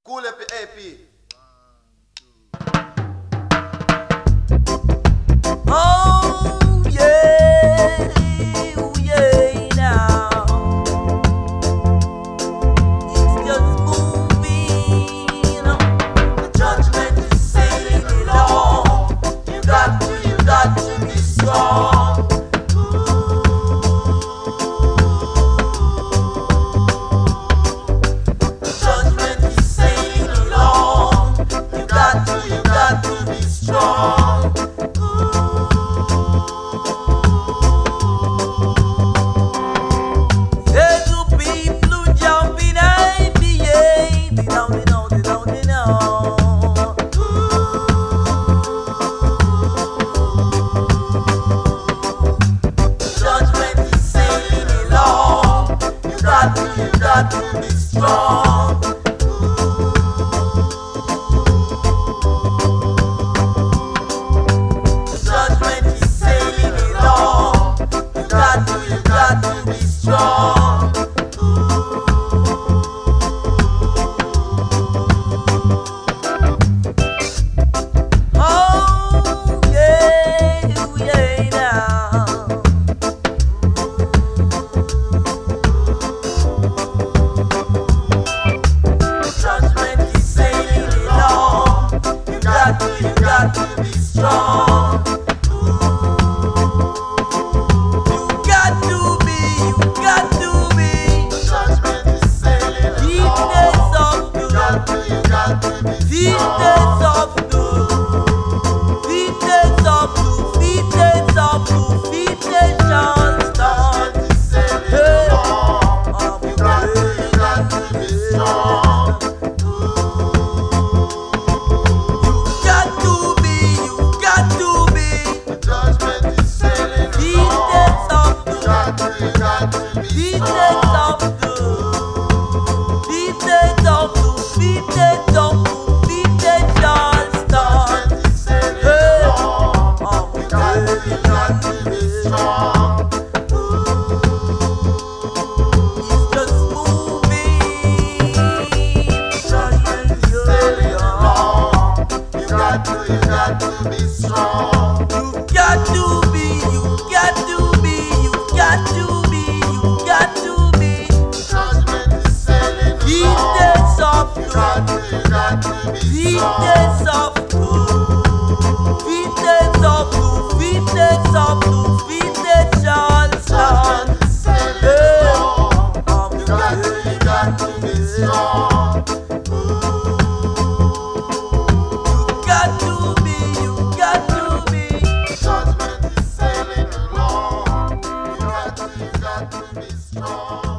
Cool up your AP. Oh yeah, oh yeah now. It's just moving. The judgment is sailing along. You got to be strong. The judgment is sailing along. You got to be strong. There's no people jumping IPA. They know. The judgment is sailing along. You got to be strong. The judgment is sailing along. You got to be strong. Oh yeah now. The judgment is sailing along. You got to be strong. You got to be. The judgment is sailing along. You got to be strong. Judgment is sailing along. You got to be strong. The judgment is sailing along. You got to be strong. Judgment is sailing along. You got to be strong. Judgment is sailing along. You got to be strong. Judgment is sailing along. You got to be strong. Judgment is sailing along. You got to be strong. Judgment is sailing along. You got to be strong.